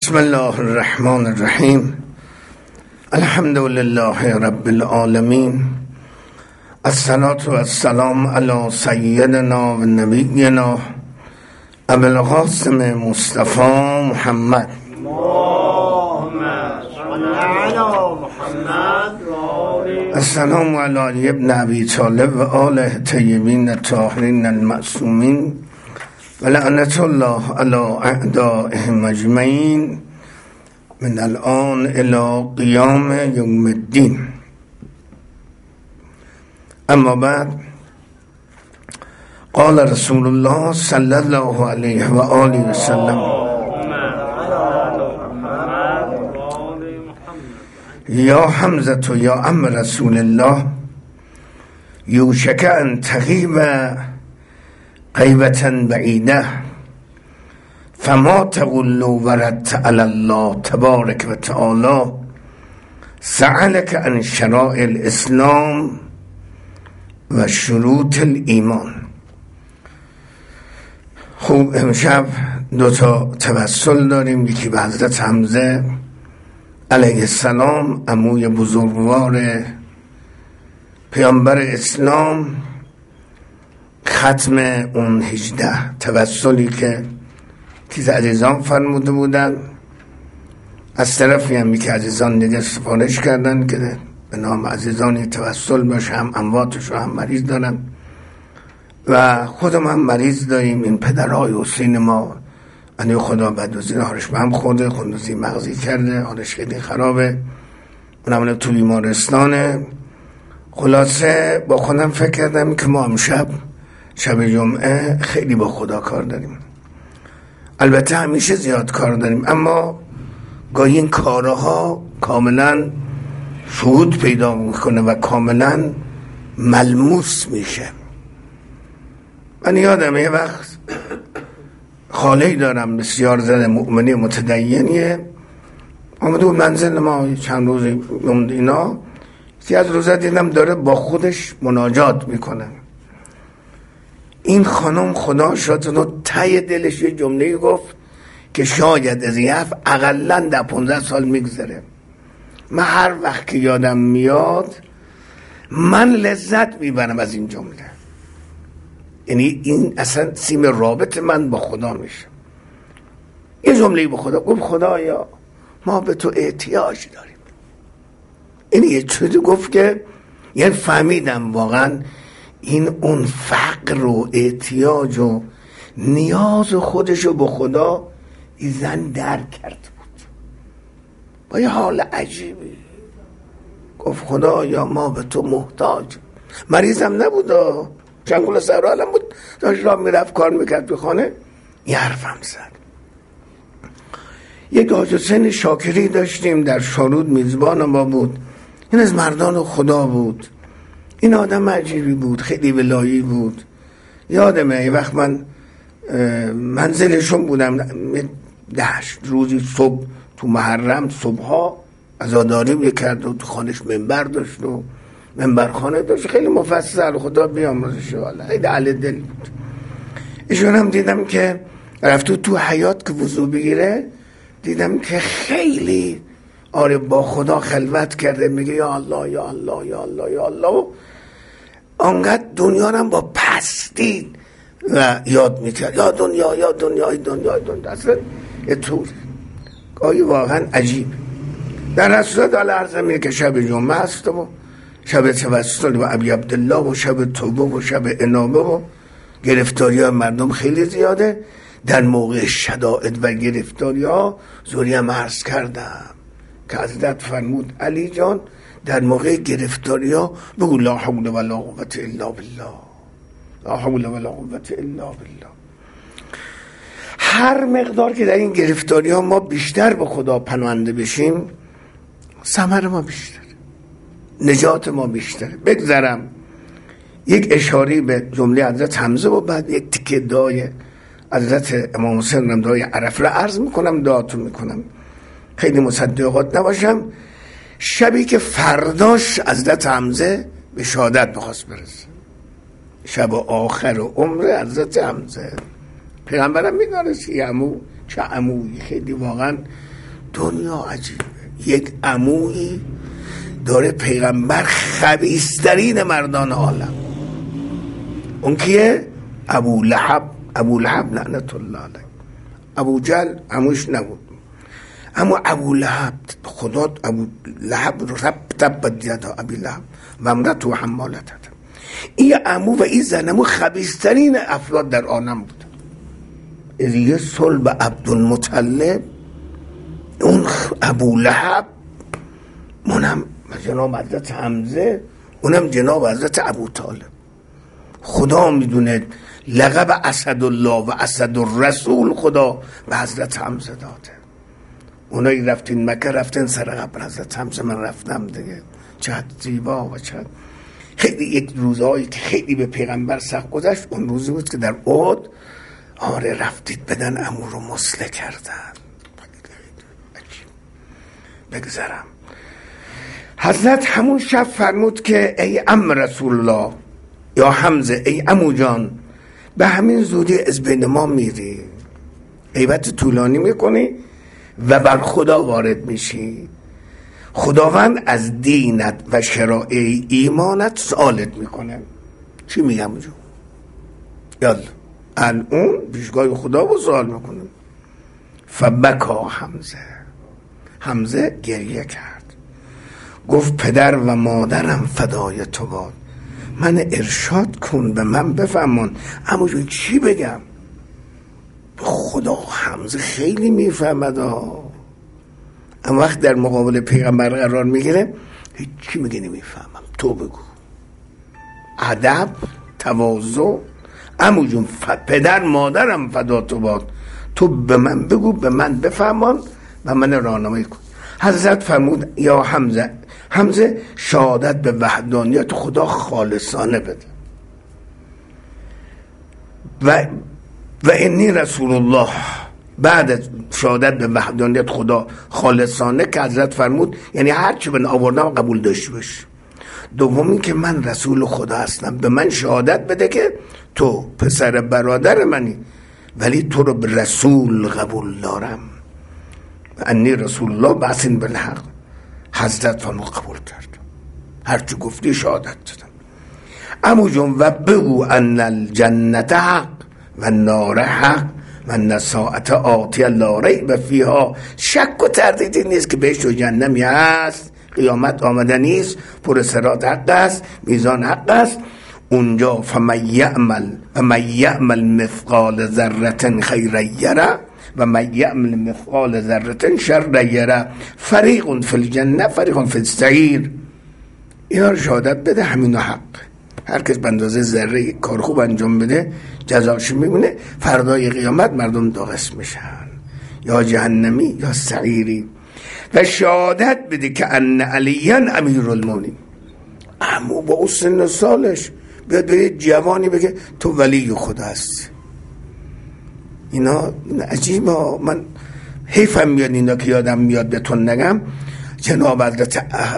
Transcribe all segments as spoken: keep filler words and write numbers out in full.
بسم الله الرحمن الرحیم. الحمد لله رب العالمین، الصلاة و السلام علی سیدنا و نبینا ابو القاسم مصطفی محمد. السلام علی علی ابن ابی طالب و آله طیبین الطاهرین المعصومین و لعنت الله علی اعدائهم اجمعین من الان الی قیام یوم الدین. اما بعد، قال رسول الله صلی الله علیه و آله و سلم: یا حمزه یا عم رسول الله، یوشک ان تغیب غیبة بعیده فما تقول وردت علی الله تبارک و تعالی سألک عن شرائع الاسلام و شروط الایمان. خوب، امشب دو تا توسل داریم. یکی به حضرت حمزه علیه السلام، عموی بزرگوار پیامبر اسلام، ختم اون هجده توسلی که تیز عزیزان فرموده بودن. از طرفی هم که عزیزان دیگه سفارش کردن که به نام عزیزانی توسل باشه، هم امواتش هم مریض دارن و خودم هم مریض داریم. این پدرهای حسین ما، انی خدا بدوزیر حالش به هم خورده، خندوزی مغزی کرده، حالش خیلی خرابه، اونم تو بیمارستانه. خلاصه با خودم فکر کردم که ما امشب شب جمعه خیلی با خدا کار داریم. البته همیشه زیاد کار داریم، اما گاهی این کارها کاملا شهود پیدا میکنه و کاملا ملموس میشه. من یادم یه وقت خاله‌ای دارم بسیار زن مؤمنی متدینیه، آمده بود منزل ما چند روز اینا، یکی از روزا دیدم داره با خودش مناجات میکنه. این خانم خدا شد و ته دلش یه جمله گفت که شاید از این حرف اقلن در پونزده سال میگذره. من هر وقت که یادم میاد من لذت میبرم از این جمله. یعنی این اصلا سیم رابط من با خدا میشه. یه جمله با خدا گفت: خدایا ما به تو احتیاج داریم. این یه چیزی گفت که یعنی فهمیدم واقعا این اون فقر و احتیاج و نیاز خودشو به خدا این زن درک کرد بود با یه حال عجیبی. گفت: خدایا ما به تو محتاج. مریضم نبود، چنگول سرحالم بود، داشت راه میرفت کار میکرد به خانه. یه حرفم زد. یک حاج حسین شاکری داشتیم در شارود، میزبان ما بود. این از مردان خدا بود. این آدم عجیبی بود، خیلی ولایی بود. یادمه یه وقت من منزلشون بودم، دشت روزی صبح تو محرم صبحها عزاداری میکرد و تو خانش منبر داشت و منبرخانه داشت، خیلی مفصل، خدا بیامرزش والا، خیلی اهل دل بود. ایشون هم دیدم که رفت تو حیاط که وضو بگیره، دیدم که خیلی آره با خدا خلوت کرده، میگه یا الله یا الله یا الله یا الله. آنقدر دنیا هم با پستی و یاد میکرد، یا دنیا یا دنیا دنیا دنیا. اصلا یه طور گاهی واقعا عجیب. در اصلا دال عرضه میگه که شب جمعه هست و شب توسل و ابی عبدالله و شب توبه و شب انابه و گرفتاری ها مردم خیلی زیاده. در موقع شدائد و گرفتاری ها زوری هم عرض کردم که حضرت فرمود علی جان در موقع گرفتاری ها بگو لا حول ولا قوة الا بالله، لا حول ولا قوة الا بالله. هر مقدار که در این گرفتاری ها ما بیشتر به خدا پناهنده بشیم، ثمر ما بیشتر، نجات ما بیشتر. بگذرم یک اشاری به جمله حضرت حمزه و بعد یک تیکه دعای حضرت امام حسین هم دعای عرف را عرض میکنم، دعاتون میکنم، خیلی مصدقات نباشم. شبی که فرداش حضرت حمزه به شهادت بخواست برسه، شب آخر عمر حضرت حمزه، پیغمبرم میدانست یه عمو چه عموی، خیلی واقعا دنیا عجیبه. یک عمویی داره پیغمبر خبیث‌ترین مردان عالم، اون کیه؟ ابو لهب. ابو لهب لعنت الله علیه. ابو جهل عموش نبود، اما ابو لهب، خدا ابو لهب رب تبت یدا ابی لهب و امرأته حمالة. این عمو و این زنمو خبیث‌ترین افراد در عالم بود. یه صلب عبدالمطلب، اون ابو لهب، اونم جناب حضرت حمزه، اونم جناب حضرت ابو طالب. خدا میدونه لقب اسدالله و اسدالرسول خدا به حضرت حمزه داده. اونایی رفتین مکه، رفتین سر قبر حضرت حمزه، من رفتم دیگه، چقدر زیبا و چقدر خیلی. یک روزهایی که خیلی به پیغمبر سخت گذشت، اون روزی بود که در احد آره رفتید بدن عمو رو مسله کردن. بگذرم حضرت همون شب فرمود که ای عم رسول الله، یا حمزه ای عمو جان، به همین زودی از بین ما میری، غیبت طولانی میکنی و بر خدا وارد میشی. خداوند از دینت و شرایع ایمانت سوالت میکنه. چی میگم جو؟ یالا الان پیشگاه خدا رو سوال میکنه. فبکا حمزه. حمزه گریه کرد، گفت پدر و مادرم فدای تو باد، من ارشاد کن، به من بفهمون. اما جون چی بگم؟ خدا حمزه خیلی میفهمد، اما وقت در مقابل پیغمبر قرار میگیره هیچی میگه نمیفهمم، تو بگو. ادب، تواضع. عمو جون پدر مادرم فدا تو باد، تو به من بگو، به من بفهمان و من راهنمایی کن. حضرت فرمود یا حمزه، حمزه شهادت به وحدانیت خدا خالصانه بده. و و انی رسول الله. بعد از شهادت به وحدانیت خدا خالصانه که حضرت فرمود یعنی هر چی من آوردم قبول داشته باش. دومی که من رسول خدا هستم، به من شهادت بده که تو پسر برادر منی، ولی تو رو به رسول قبول دارم. انی رسول الله بعثین بالحق. حضرت فرمود قبول کرد، هر چی گفتی شهادت دادم. اما جون و بگو ان الجنت حق و النار حق و الساعة آتیه لا ریب فیها. شک و تردیدی نیست که بهشت و جهنمی هست، قیامت آمده نیست، پر صراط حق است، میزان حق است اونجا. فمن یعمل و من یعمل مثقال ذره خیرا یره و من یعمل مثقال ذره شرا یره. فریق فی الجنه فریق فی السعیر. اینا رو شهادت بده، همین حق. هر کس به اندازه ذره کار خوب انجام بده جزاش میمونه. فردای قیامت مردم دو قسم میشن، یا جهنمی یا سعیری. و شهادت بده که ان علی امیرالمومنین. اما با اون سن سالش بیاد به جوانی بگه تو ولی خدا هستی. اینا عجیبه. من حیفم میاد اینا که یادم میاد بهتون نگم. جناب حضرت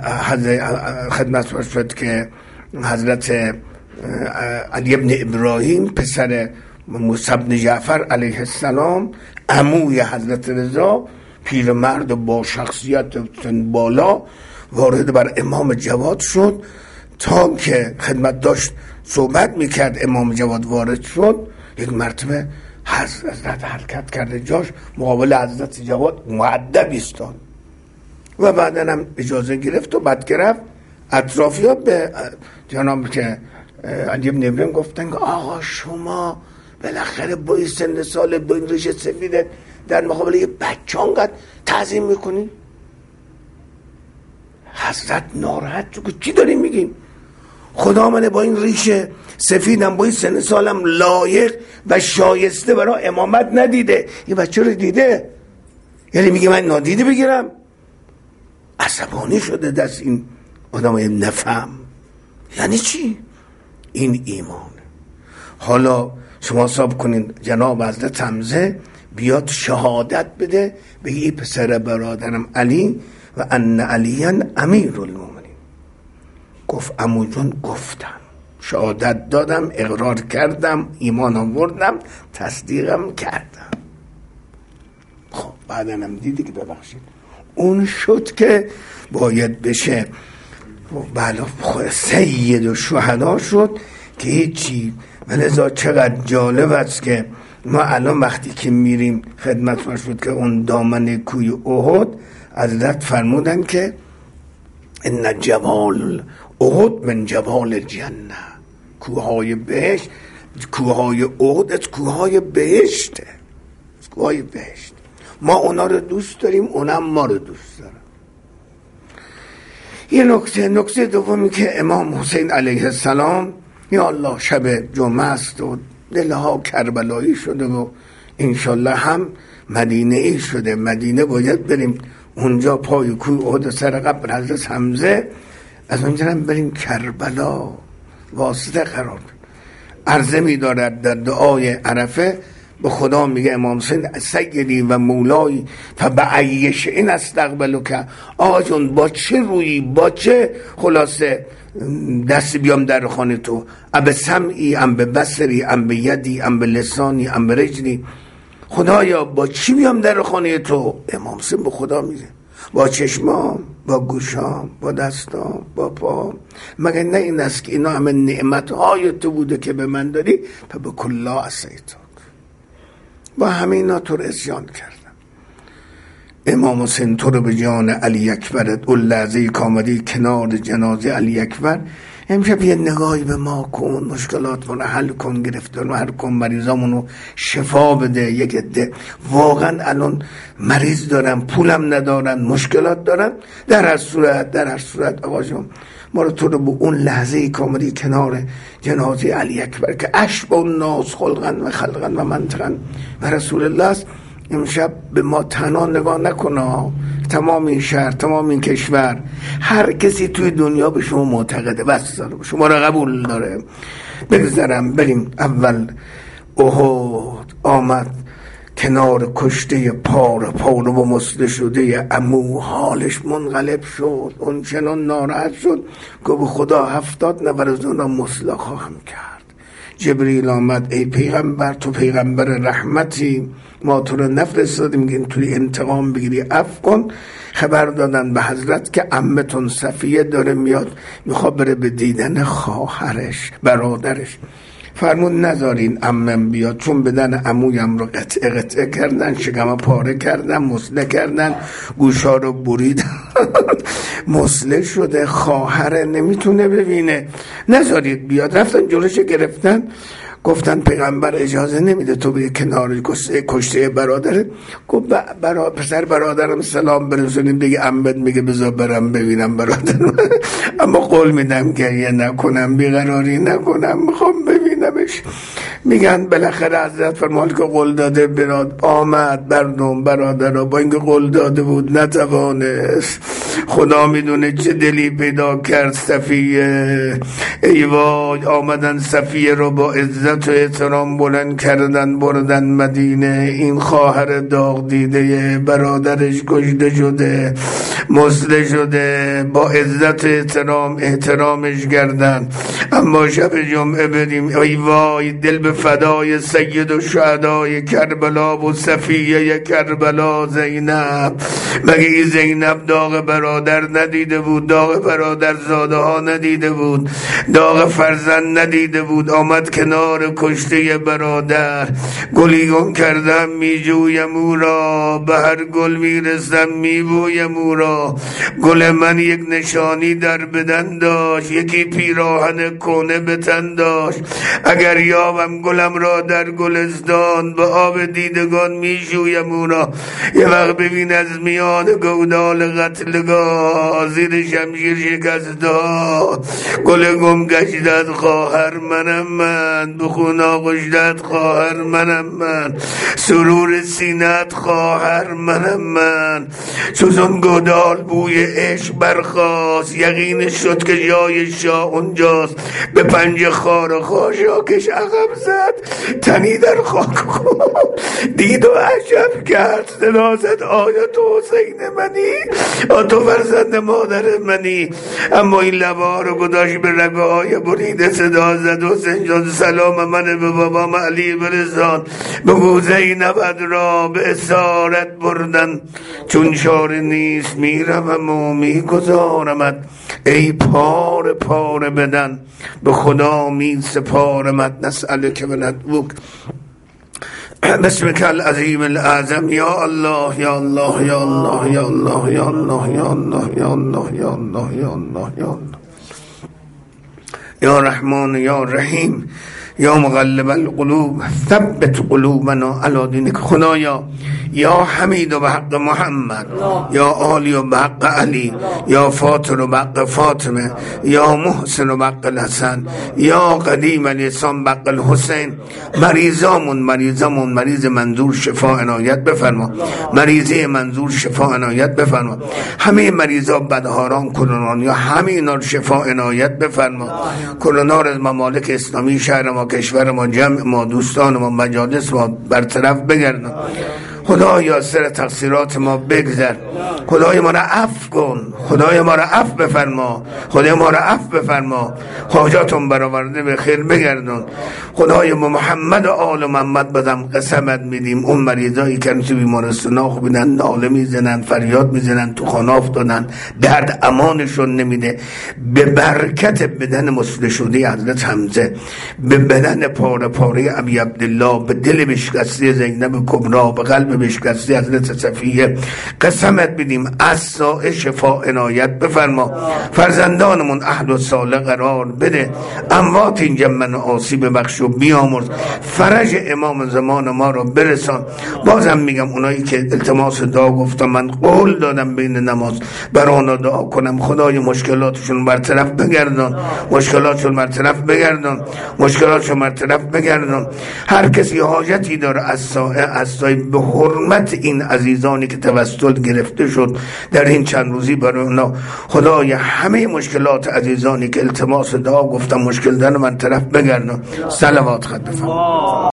خدمت شد که حضرت علی ابن ابراهیم پسر موسی بن جعفر علیه السلام، عموی حضرت رضا، پیرمرد با شخصیت بالا، وارد بر امام جواد شد. تا که خدمت داشت صحبت میکرد، امام جواد وارد شد. یک مرتبه حضرت حرکت کرده جاش، مقابل حضرت جواد مؤدب ایستاد و بعدا هم اجازه گرفت و بعد گرفت. اطرافیان به جناب که علی ابن ابراهیم گفتن که آقا شما بالاخره با این سن سال با این ریش سفیدت در مقابل یه بچه انقدر تعظیم میکنی؟ حضرت ناراحت شد که چی داریم میگیم؟ خدا منه با این ریش سفیدم با این سن سالم لایق و شایسته برای امامت ندیده، این بچه رو دیده، یعنی میگه من نادیده بگیرم؟ عصبانی شده دست این آدم های نفهم. یعنی چی؟ این ایمان. حالا شما حساب کنین جناب حضرت حمزه بیاد شهادت بده به این پسر برادرم علی و ان علی امیرالمومنین. گفت عمو جون گفتم، شهادت دادم، اقرار کردم، ایمان آوردم، تصدیقم کردم. خب بعدنم دیدی که ببخشید اون شد که باید بشه بله سید و شهدا شد که هیچی. ولذا چقدر جالب است که ما الان وقتی که میریم خدمت فرمود که اون دامن کوی احد حضرت فرمودن که ان جبال احد من جبال الجنه، کوههای بهشت، کوههای احد از کوههای بهشته، کوههای بهشت. ما اونا رو دوست داریم، اونم ما رو دوست دارن. یه نکته نکته دومی که امام حسین علیه السلام یا الله شب جمعه است و دلها کربلایی شده و انشالله هم مدینه ای شده. مدینه باید بریم اونجا پای کوه احد سر قبر حضرت حمزه، از اونجا هم بریم کربلا واسطه قرار. عرضه می دارد در دعای عرفه به خدا میگه امام حسین سیدی و مولایی فبعیش این استقبلو که آقا جون با چه رویی با چه خلاصه دست بیام در خانه تو، ام سمعی ام به بصری ام به یدی ام به لسانی ام به رجلی، خدایا با چی بیام در خانه تو؟ امام حسین به خدا میگه با چشمام، با گوشام، با دستام، با پام. مگه نه این است که اینا همه نعمتهای تو بوده که به من داری؟ تا به کلا عصیتک، با همه اینا تو رو عصیان کردم. امام حسین تو رو به جان علی اکبرت اون لحظه کامدی کنار جنازه علی اکبر امشب یه نگاهی به ما کن، مشکلات رو حل کن، گرفتار رو حل کن، مریضامونو شفا بده. یک عده واقعا الان مریض دارن، پولم ندارن، مشکلات دارن. در هر صورت در هر صورت آقا جون ما رو تو رو به اون لحظه کاملی کنار جنازه علی اکبر که اشبه الناس خلقا و خلقا و منطقا و رسول الله است، امشب به ما تنها نگاه نکنه، تمام این شهر، تمام این کشور، هر کسی توی دنیا به شما معتقده، بس داره شما رو قبول داره. بگذارم بریم اول احد آمد کنار کشته پاره پاره و مسله شده عمو، حالش منقلب شد، اون چنان ناراحت شد که به خدا هفتاد نفر از اونا مسله خواهم کرد. جبریل آمد ای پیغمبر تو پیغمبر رحمتی، ما تو رو نفرستادیم که توی انتقام بگیری، عفو کن. خبر دادن به حضرت که عمتون صفیه داره میاد، میخواد بره به دیدن خواهرش برادرش. فرمود نذارین عمم بیاد، چون بدن عمویم رو قطعه قطعه کردن، شکم پاره کردن، مسله کردن، گوشا رو بریدن مسله شده، خواهر نمیتونه ببینه، نذارید بیاد. رفتن جلوش گرفتن، گفتن پیغمبر اجازه نمیده تو به کنار کشته برادره. گفت برا پسر برادرم سلام برسونیم دیگه، عمت میگه بذار برم ببینم برادرم اما قول میدم گریه نکنم، بیقراری نکنم، میخوام ببینمش. میگن بالاخره حضرت فرمود که قول داده براد آمد بردم برادر را، با اینکه قول داده بود نتوانست. خدا میدونه چه دلی پیدا کرد صفیه. ای وای، آمدن صفیه رو با عزت و احترام بلند کردن بردن مدینه. این خواهر داغ دیده برادرش کشته شده، مسله شده، با عزت و احترام احترامش کردن. اما شب جمعه بریم ای وای، دل به فدای سید و شهدای کربلا و صفیه کربلا زینب. مگه این زینب داغ برادر ندیده بود؟ داغ برادر زاده ها ندیده بود؟ داغ فرزند ندیده بود؟ آمد کنار کشته برادر. گلی گم کردم میجویم او را، به هر گل میرسم میبویم او را. گل من یک نشانی در بدن داشت، یکی پیراهن کهنه به تن داشت. اگر یابم گلم را در گلستان، به آب دیدگان میشویم او را. یه وقت ببین از میان گودال قتلگاه زیر شمشیر شکست داد. گل گم گشتت خواهر منم من، بخونا گشتت خواهر منم من، سرور سینت خواهر منم من. چوزون گودال سال بوی عشق برخاست، یقین شد که جای شاه اونجاست. به پنج خار و خاشاکش عقب زد، تنی در خاک خود دید و عجب کرد. صدا زد آیا تو حسین منی؟ آ تو فرزند مادر منی؟ اما این لبا رو گذاشت به رگه‌های بریده، صدا زد حسین جان سلام من به بابام علی برسان. بگو زینب را به اسارت بردن، چون چاره نیست میروم و میگذارمت. ای پاره پاره بدن به خدا می سپارمت. نسألک و ندعوک بسمک العظیم الاعظم. یا الله یا الله یا الله یا الله یا الله یا الله یا الله یا الله یا الله یا الله یا رحمان یا رحیم یا مقلب القلوب ثبت قلوبنا علی دینک. خدایا یا حمید و به حق محمد، یا عالی و به حق علی، یا فاطر و به حق فاطمه، یا محسن و به حق الحسن، یا قدیم الیسان به حق الحسین. مریضامون مریضامون مریض منظور شفا عنایت بفرما، مریضی منظور شفا عنایت بفرما. همه مریضا بدهاران کرونا یا همه اینا رو شفا عنایت بفرما. کرونا از ممالک اسلامی شهر ما، کشور ما، جمع ما، دوستان ما، مجالس ما برطرف بگردن. خدایا سر تقصیرات ما بگذر، خدای ما را عفو کن، خدای ما را عفو بفرما، خدای ما را عفو بفرما. حاجاتون برآورده به خیر بگردون. خدای ما محمد و آل محمد بدم قسمت میدیم اون مریضایی که تو بیمارستان خوبیدن، ناله میزنن، فریاد میزنن، تو خانه افتادن، درد امانشون نمیده. به برکت بدن مسل شده حضرت حمزه، به بدن پاره پاره ابی عبدالله، به دل بشکسته زینب کبرا، به قلب بشکسته حضرت صفیه قسمت بدیم از سائه شفا عنایت بفرما. فرزندانمون اهل و صالح قرار بده، اموات این جمعن آسیب بخش و بیامرز، فرج امام زمان ما رو برسان. بازم میگم اونایی که التماس دعا گفتم، من قول دادم بین نماز برای دعا کنم. خدای مشکلاتشون برطرف بگردن، مشکلاتشون برطرف بگردن، مشکلاتشون برطرف بگردن. هر کسی حاجتی داره از سائه از سائه به حرمت این عزیزانی که توسل گرفته شد در این چند روزی برای اونا، خدای همه مشکلات عزیزانی که التماس دعا گفتم مشکل دارن من طرف بگردن. صلوات خط بفرما.